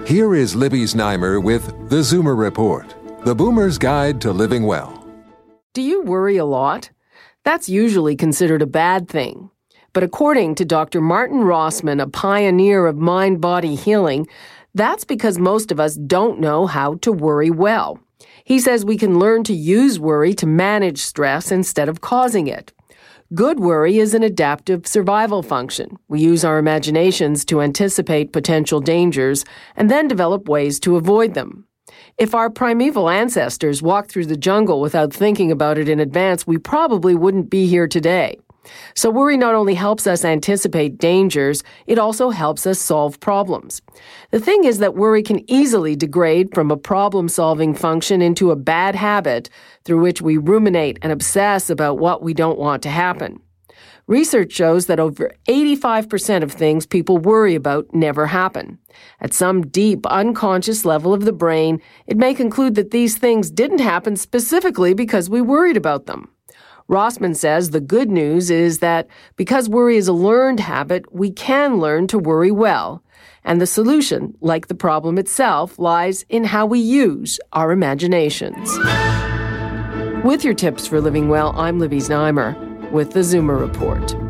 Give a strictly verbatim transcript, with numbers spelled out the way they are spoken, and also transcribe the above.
Here is Libby Znaimer with The Zoomer Report, the Boomer's Guide to Living Well. Do you worry a lot? That's usually considered a bad thing. But according to Doctor Martin Rossmann, a pioneer of mind-body healing, that's because most of us don't know how to worry well. He says we can learn to use worry to manage stress instead of causing it. Good worry is an adaptive survival function. We use our imaginations to anticipate potential dangers and then develop ways to avoid them. If our primeval ancestors walked through the jungle without thinking about it in advance, we probably wouldn't be here today. So worry not only helps us anticipate dangers, it also helps us solve problems. The thing is that worry can easily degrade from a problem-solving function into a bad habit through which we ruminate and obsess about what we don't want to happen. Research shows that over eighty-five percent of things people worry about never happen. At some deep, unconscious level of the brain, it may conclude that these things didn't happen specifically because we worried about them. Rossmann says the good news is that because worry is a learned habit, we can learn to worry well. And the solution, like the problem itself, lies in how we use our imaginations. With your tips for living well, I'm Libby Znaimer with the Zoomer Report.